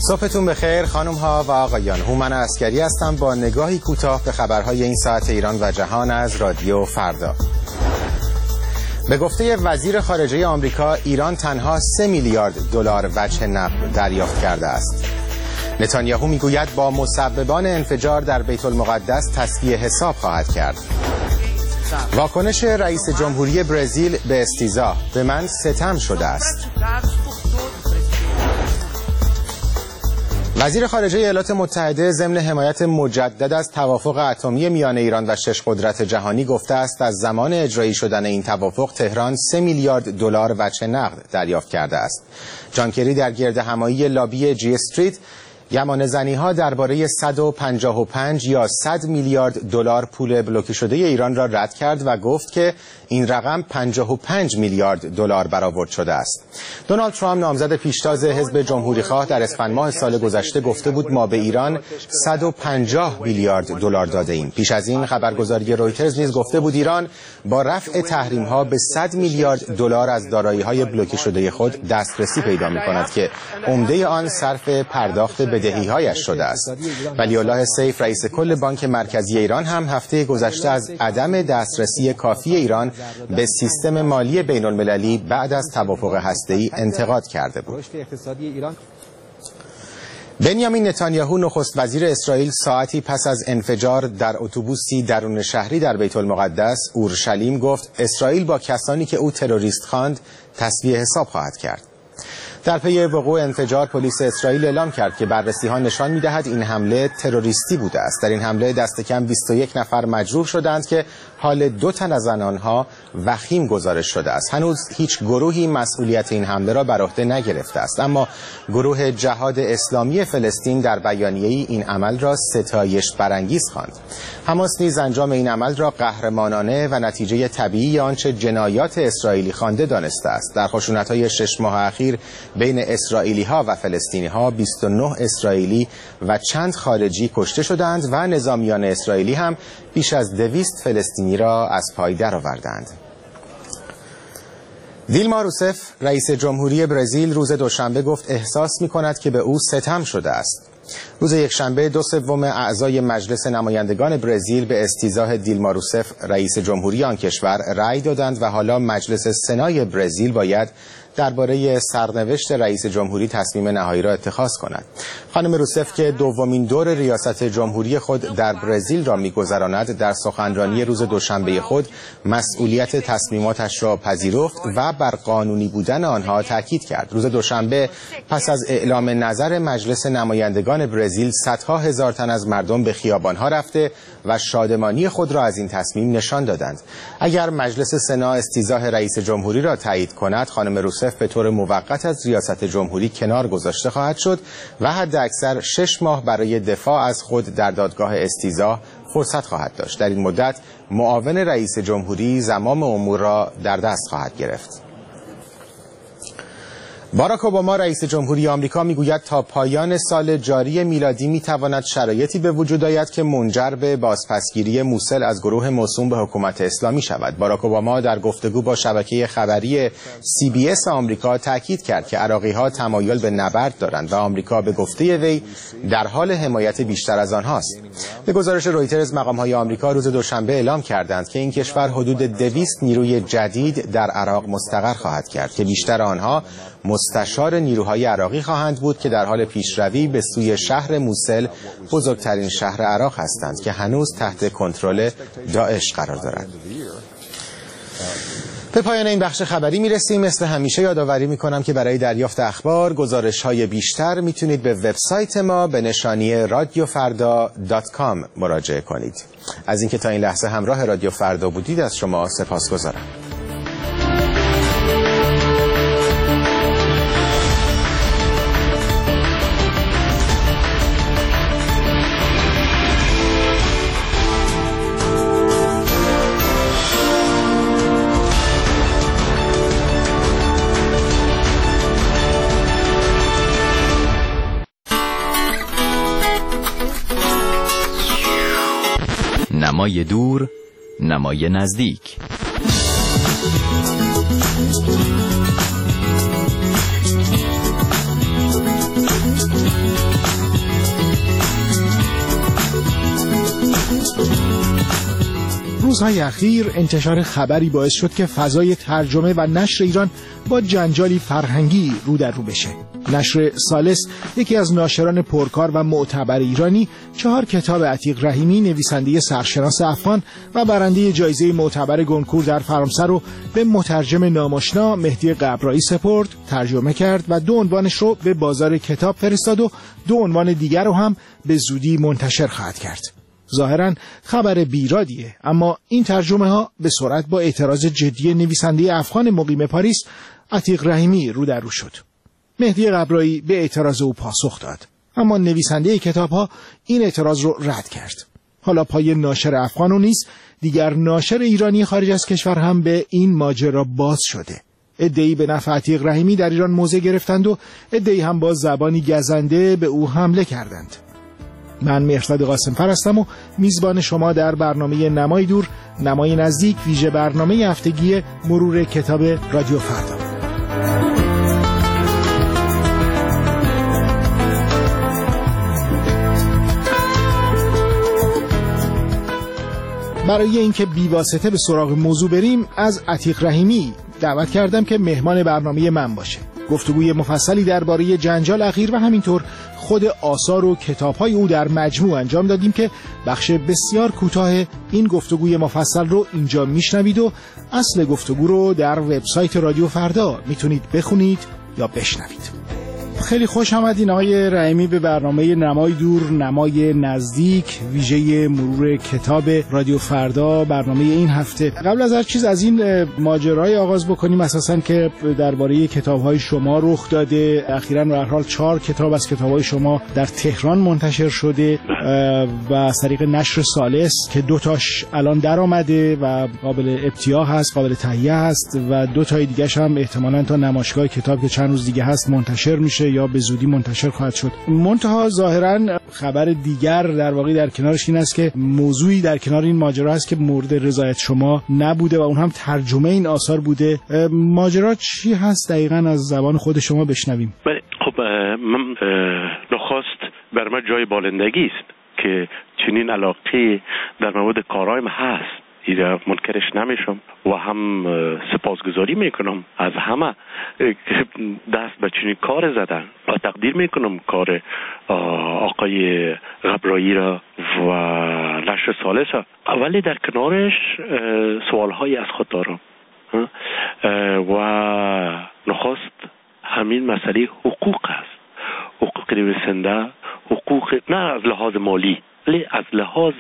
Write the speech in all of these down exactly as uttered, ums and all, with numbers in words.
صبحتون بخیر خانم ها و آقایان. هومن عسکری هستم با نگاهی کوتاه به خبرهای این ساعت ایران و جهان از رادیو فردا. به گفته وزیر خارجه آمریکا، ایران تنها سه میلیارد دلار وجه نقد دریافت کرده است. نتانیاهو میگوید با مسببان انفجار در بیت المقدس تصفیه حساب خواهد کرد. واکنش رئیس جمهوری برزیل به استیزا: به من ستم شده است. وزیر خارجه ایالات متحده ضمن حمایت مجدد از توافق اتمی میان ایران و شش قدرت جهانی گفته است از زمان اجرایی شدن این توافق تهران سه میلیارد دلار وجه نقد دریافت کرده است. جان کری در گردهمایی لابی جی استریت گمانه‌زنی‌ها درباره صد و پنجاه و پنج یا صد میلیارد دلار پول بلوکه شده ایران را رد کرد و گفت که این رقم پنجاه و پنج میلیارد دلار برآورد شده است. دونالد ترامپ نامزد پیشتاز حزب جمهوری‌خواه در اسفند ماه سال گذشته گفته بود ما به ایران صد و پنجاه میلیارد دلار داده ایم. پیش از این خبرگزاری رویترز نیز گفته بود ایران با رفع تحریم‌ها به صد میلیارد دلار از دارایی‌های بلوکه شده خود دسترسی پیدا می‌کند که عمده آن صرف پرداخت بدهی‌هایش شده است. ولی الله سیف رئیس کل بانک مرکزی ایران هم هفته گذشته از عدم دسترسی کافی ایران به سیستم مالی بین‌المللی بعد از توافق هسته‌ای انتقاد کرده بود. بنیامین نتانیاهو نخست وزیر اسرائیل ساعتی پس از انفجار در اتوبوسی درون شهری در بیت المقدس اورشلیم گفت اسرائیل با کسانی که او تروریست خواند تصفیه حساب خواهد کرد. در پی وقوع انفجار پلیس اسرائیل اعلام کرد که بررسی‌ها نشان می‌دهد این حمله تروریستی بوده است. در این حمله دست کم بیست و یک نفر مجروح شدند که حال دو تن از آنها وخیم گزارش شده است. هنوز هیچ گروهی مسئولیت این حمله را بر عهده نگرفته است، اما گروه جهاد اسلامی فلسطین در بیانیه‌ای این عمل را ستایش برانگیز خواند. حماس نیز انجام این عمل را قهرمانانه و نتیجه طبیعی آنچه جنایات اسرائیلی خوانده دانسته است. در خشونت‌های شش ماه اخیر بین اسرائیلی‌ها و فلسطینی‌ها بیست و نه اسرائیلی و چند خارجی کشته شدند و نظامیان اسرائیلی هم بیش از دویست فلسطینی را از پای درآوردند. دیلما روسف رئیس جمهوری برزیل روز دوشنبه گفت احساس می‌کند که به او ستم شده است. روز یکشنبه دو سوم اعضای مجلس نمایندگان برزیل به استیضاح دیلما روسف رئیس جمهوری آن کشور رأی دادند و حالا مجلس سنای برزیل باید درباره سرنوشت رئیس جمهوری تصمیم نهایی را اتخاذ کند. خانم روسف که دومین دور ریاست جمهوری خود در برزیل را می‌گذراند در سخنرانی روز دوشنبه خود مسئولیت تصمیماتش را پذیرفت و بر قانونی بودن آنها تاکید کرد. روز دوشنبه پس از اعلام نظر مجلس نمایندگان برزیل صدها هزار تن از مردم به خیابان‌ها رفته و شادمانی خود را از این تصمیم نشان دادند. اگر مجلس سنا استیضاح رئیس جمهوری را تایید کند، خانم روسف به طور موقت از ریاست جمهوری کنار گذاشته خواهد شد و حد اکثر شش ماه برای دفاع از خود در دادگاه استیضاح فرصت خواهد داشت. در این مدت معاون رئیس جمهوری زمام امور را در دست خواهد گرفت. باراک اوباما رئیس جمهوری آمریکا میگوید تا پایان سال جاری میلادی میتواند شرایطی به وجود آید که منجر به بازپسگیری موسل از گروه موسوم به حکومت اسلامی شود. باراک اوباما در گفتگو با شبکه خبری سی بی اس آمریکا تاکید کرد که عراقی‌ها تمایل به نبرد دارند و آمریکا به گفته وی در حال حمایت بیشتر از آنهاست. به گزارش رویترز مقام‌های آمریکا روز دوشنبه اعلام کردند که این کشور حدود دویست نیروی جدید در عراق مستقر خواهد کرد که بیشتر آنها مستشار نیروهای عراقی خواهند بود که در حال پیشروی به سوی شهر موسل، بزرگترین شهر عراق هستند که هنوز تحت کنترل داعش قرار دارد. به پایان این بخش خبری میرسیم. مثل همیشه یادآوری میکنم که برای دریافت اخبار، گزارش‌های بیشتر میتونید به وبسایت ما به نشانی رادیو فردا دات کام مراجعه کنید. از اینکه تا این لحظه همراه رادیو فردا بودید از شما سپاسگزارم. نمای دور، نمای نزدیک. روزهای اخیر انتشار خبری باعث شد که فضای ترجمه و نشر ایران با جنجالی فرهنگی رو در رو بشه. نشر ثالث، یکی از ناشران پرکار و معتبر ایرانی، چهار کتاب عتیق رحیمی، نویسنده سرشناس افغان و برنده جایزه معتبر گونکور در فرانسه رو به مترجم ناماشنا مهدی قبرایی سپرد، ترجمه کرد و دو عنوانش رو به بازار کتاب فرستاد و دو عنوان دیگر رو هم به زودی منتشر خواهد کرد. ظاهراً خبر بیرادیه، اما این ترجمه ها به سرعت با اعتراض جدی نویسنده افغان مقیم پاریس عتیق رحیمی رو در رو شد. مهدی قبرایی به اعتراض او پاسخ داد، اما نویسنده کتاب ها این اعتراض رو رد کرد. حالا پای ناشر افغان و نیز دیگر ناشر ایرانی خارج از کشور هم به این ماجرا باز شده. عده‌ای به نفع عتیق رحیمی در ایران موضع گرفتند و عده‌ای هم با زبانی گزنده به او حمله کردند. من مهرداد قاسم‌فر هستم و میزبان شما در برنامه نمای دور، نمای نزدیک، ویژه برنامه هفتگی مرور کتاب رادیو فردا. برای اینکه بی‌واسطه به سراغ موضوع بریم، از عتیق رحیمی دعوت کردم که مهمان برنامه من باشه. گفتگوی مفصلی درباره جنجال اخیر و همینطور خود آثار و کتاب‌های او در مجموع انجام دادیم که بخش بسیار کوتاه این گفتگوی مفصل رو اینجا میشنوید و اصل گفتگو رو در وبسایت رادیو فردا میتونید بخونید یا بشنوید. خیلی خوش آمدین آقای رحیمی به برنامه نمای دور، نمای نزدیک، ویژه مرور کتاب رادیو فردا، برنامه این هفته. قبل از هر چیز از این ماجرای آغاز بکنیم اساساً که درباره کتاب‌های شما رخ داده. اخیراً به هر حال چهار کتاب از کتاب‌های شما در تهران منتشر شده و از طریق نشر ثالث که دو تاش الان در آمده و قابل ابتیاع هست، قابل تهیه هست و دو تای دیگه‌ش هم احتمالاً تا نمایشگاه کتاب که چند روز دیگه هست منتشر میشه یا به زودی منتشر خواهد شد. منتها ظاهراً خبر دیگر در واقع در کنارش این است که موضوعی در کنار این ماجرا است که مورد رضایت شما نبوده و اون هم ترجمه این آثار بوده. ماجرا چی هست دقیقاً از زبان خود شما بشنویم؟ بله، خب من نخواست بر من جای بالندگی است که چنین علاقه در مورد کارهایم هست. ایره منکرش نمیشم و هم سپاسگزاری میکنم از همه دست به چنین کار زدن و تقدیر میکنم کار آقای قبرایی را و نشر ثالث را. ولی در کنارش سوالهایی از خود دارم و نخواست همین مسئله حقوق است. حقوق نویسنده، حقوق نه از لحاظ مالی ولی از لحاظ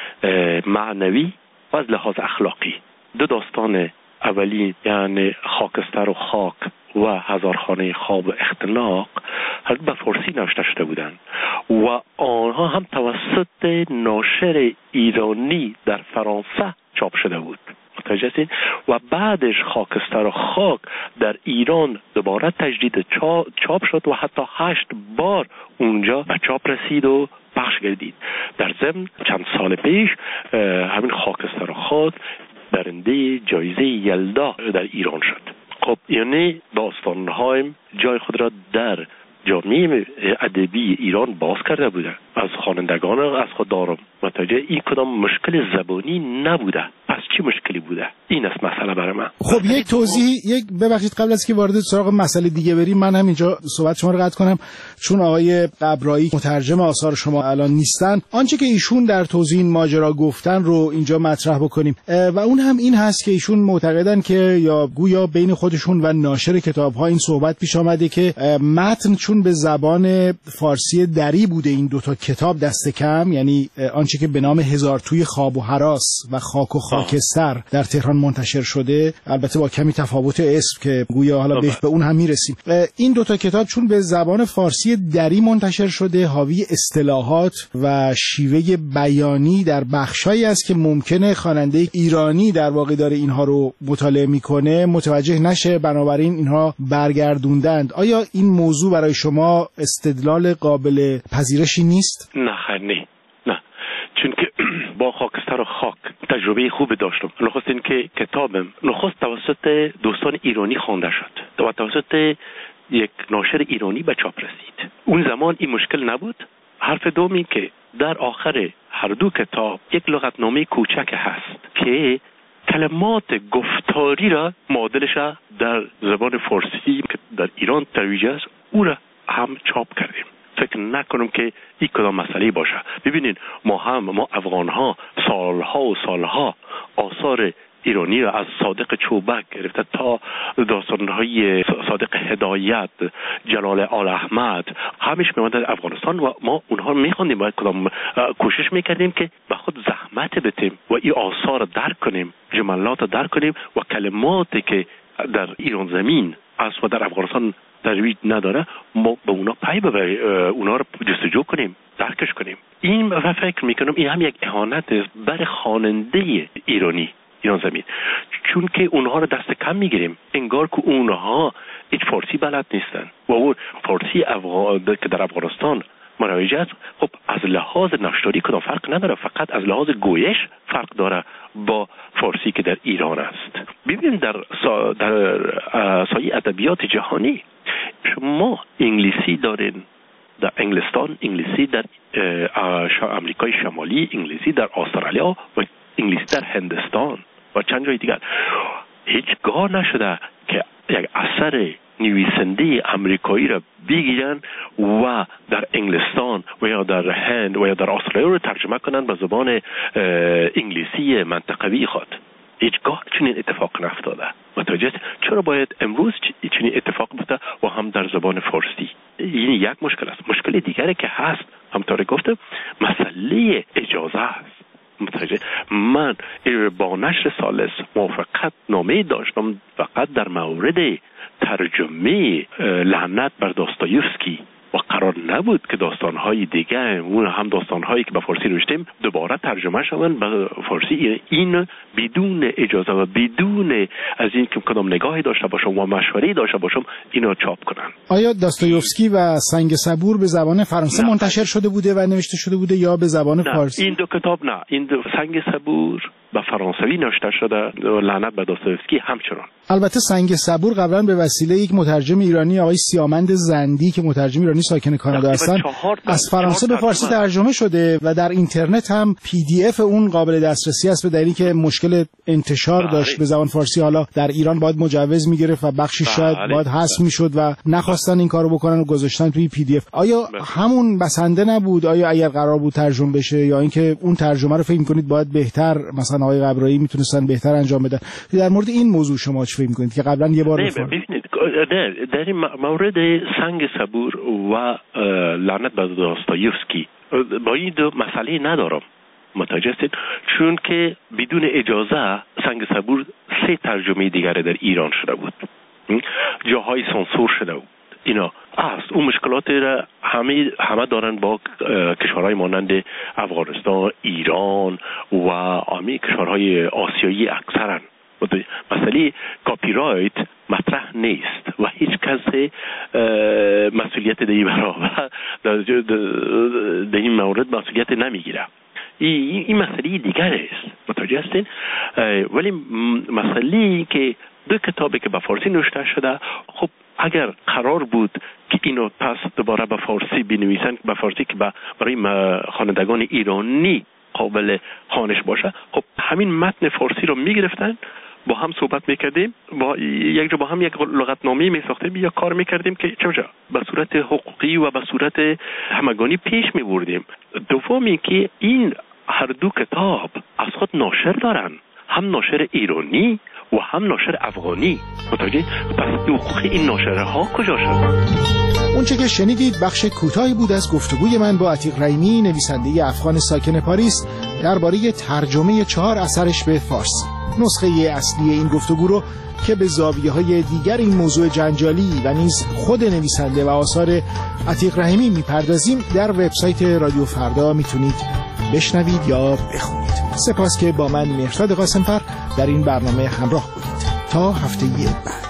معنوی و از لحاظ اخلاقی. دو داستان اولی یعنی خاکستر و خاک و هزارخانه خواب و اختناق هر به فارسی نوشته شده بودند و آنها هم توسط ناشر ایرانی در فرانسه چاپ شده بود. متوجه هستین؟ و بعدش خاکستر و خاک در ایران دوباره تجدید چاپ شد و حتی هشت بار اونجا به چاپ رسید و پخش گردید. در ضمن چند سال پیش همین خاکستر و خاک برنده جایزه یلدا در ایران شد. خب یعنی داستان‌هایم جای خود را در جامعه ادبی ایران باز کرده بوده. از خوانندگان از خود دارم متوجه این کدام مشکل زبانی نبوده. پس چی مشکلی بوده؟ این است مسئله برای من. خب یک توضیح، یک ببخشید قبل از که وارد سراغ مسئله دیگه بریم من هم اینجا صحبت شما رو قطع کنم چون آقای قبرایی مترجم آثار شما الان نیستن. آنچه که ایشون در توضیح این ماجرا گفتن رو اینجا مطرح بکنیم و اون هم این هست که ایشون معتقدن که یا گویا بین خودشون و ناشر کتاب‌ها این صحبت پیش آمده که متن چون به زبان فارسی دری بوده این دوتا کتاب دست کم، یعنی آنچه که به نام هزار توی خواب و هراس و خاک و خاکستر در تهران منتشر شده، البته با کمی تفاوت اسم که گویا حالا به اون هم میرسیم. این دوتا کتاب چون به زبان فارسی دری منتشر شده حاوی اصطلاحات و شیوه بیانی در بخشایی است که ممکنه خواننده ایرانی در واقع داره اینها رو مطالعه میکنه متوجه نشه، بنابراین اینها برگردوندند. آیا این موضوع برای شما استدلال قابل پذیرشی نیست؟ نه خیر نه نه چون که با خاکستر و خاک تجربه خوب داشتم. نخست این که کتابم نخست توسط دوستان ایرانی خوانده شد و توسط یک ناشر ایرانی به چاپ رسید. اون زمان این مشکل نبود. حرف دومی که در آخر هر دو کتاب یک لغتنامه کوچک هست که کلمات گفتاری را معادلش در زبان فارسی که در ایران ترویج است او را هم چاپ کردیم. فکر نکنم که این کدام مسئله باشه. ببینید ما هم ما افغان ها سالها و سالها آثار ایرانی را از صادق چوبک گرفته تا داستان‌های صادق هدایت، جلال آل احمد همیش می‌آمد در افغانستان و ما اونها می‌خواندیم و کدام کوشش می‌کردیم که به خود زحمت بدیم و این آثار درک کنیم، جملات درک کنیم و کلماتی که در ایران زمین است و در افغانستان ترویج نداره ما به اونا پی ببریم، اونا رو جستجو کنیم، درکش کنیم. این و فکر میکنم این هم یک اهانت است بر خواننده ایرانی ایران زمین، چون که اونها رو دست کم میگیریم، انگار که اونها هیچ فارسی بلد نیستن و اون فارسی افغان که در افغانستان مروج است خب از لحاظ نشتاری کدام فرق نداره، فقط از لحاظ گویش فرق داره با فارسی که در ایران است. ببین در سا در سایه ادبیات جهانی شما انگلیسی دارین در انگلستان، انگلیسی در امریکای شمالی، انگلیسی در استرالیا و انگلیسی در هندستان و چند جای دیگر. هیچگاه نشده که یک اثر نویسنده امریکایی را بگیرن و در انگلستان و یا در هند و یا در استرالیا رو ترجمه کنن به زبان انگلیسی منطقوی خود. هیچگاه چنین اتفاق نفتاده. متوجه چرا باید امروز چنین اتفاق بیفته و هم در زبان فارسی؟ این یک مشکل است. مشکل دیگری که هست همطور گفتم مسئله اجازه است. متوجه من با نشر ثالث موافقت نامه داشتم فقط در مورد ترجمه لعنت بر داستایوفسکی و قرار نبود که داستان‌های دیگه اون هم داستان‌هایی که به فارسی نوشتیم دوباره ترجمه شوند به فارسی. این بدون اجازه و بدون از این که کدام نگاهی داشته باشم و مشوره‌ای داشته باشم اینو چاپ کنن. آیا داستایوفسکی و سنگ صبور به زبان فرانسه نه. منتشر شده بوده و نوشته شده بوده یا به زبان نه. فارسی؟ این دو کتاب نه، این دو سنگ صبور به فرانسوی نوشته شده، لعنت بر داستایوفسکی همچنان. البته سنگ صبور قبلا به وسیله یک مترجم ایرانی آقای سیامند زندی که مترجم ایرانی ساکن کانادا هستن از فرانسه به فارسی ترجمه شده و در اینترنت هم پی دی اف اون قابل دسترسی است به دلیلی که مشکل انتشار بله. داشت به زبان فارسی. حالا در ایران باید مجوز میگرفت و بخشی بله. شاید باید حذف میشد و نخواستن این کارو بکنن و گذاشتن توی پی دی اف. آیا بله. همون بسنده نبود؟ آیا اگر قرار بود ترجمه بشه یا اینکه اون ترجمه رو فکر می‌کنید باید بهتر مثلا آقای قبرایی میتونستن بهتر انجام بدن؟ در مورد این موضوع شما چه فکر می‌کنید که قبلا یه بار ببینید در در این مورد سنگ صبور و لعنت بر داستایوفسکی با این دو مسئله ندارم، متوجه هستید؟ چون که بدون اجازه سنگ صبور سه ترجمه دیگر در ایران شده بود، جاهای سانسور شده بود. اینا است اون مشکلات را همه همه دارن با کشورهای مانند افغانستان، ایران و همه کشورهای آسیایی اکثرا. مسئله کاپی رایت مطرح نیست و هیچ کس مسئولیت در این برابر در این مورد مسئولیت نمیگیره. این این مسئله دیگر است، متوجه هستین؟ ولی مسئله که دو کتابی که به فارسی نوشته شده، خب اگر قرار بود که اینو پس دوباره به فارسی بنویسن، به فارسی که برای خوانندگان ایرانی قابل خوانش باشه، خب همین متن فارسی رو میگرفتن، با هم صحبت میکردیم، با یک جا با هم یک لغتنامه میساختیم یا کار میکردیم که چه به صورت حقوقی و به صورت همگانی پیش میبردیم. دومی که این هر دو کتاب از خود ناشر دارن، هم ناشر ایرانی و هم ناشر افغانی. متوجه؟ پس حقوق این ناشرها کجا شد؟ اون چه که شنیدید بخش کوتاهی بود از گفتگوی من با عتیق رحیمی، نویسنده افغان ساکن پاریس، درباره ترجمه چهار اثرش به فارسی. نسخه اصلی این گفتگو رو که به زاویه‌های دیگر این موضوع جنجالی و نیز خود نویسنده و آثار عتیق رحیمی میپردازیم در وبسایت رادیو فردا میتونید بشنوید یا بخونید. سپاس که با من مهرداد قاسمفر در این برنامه همراه بودید. تا هفته بعد.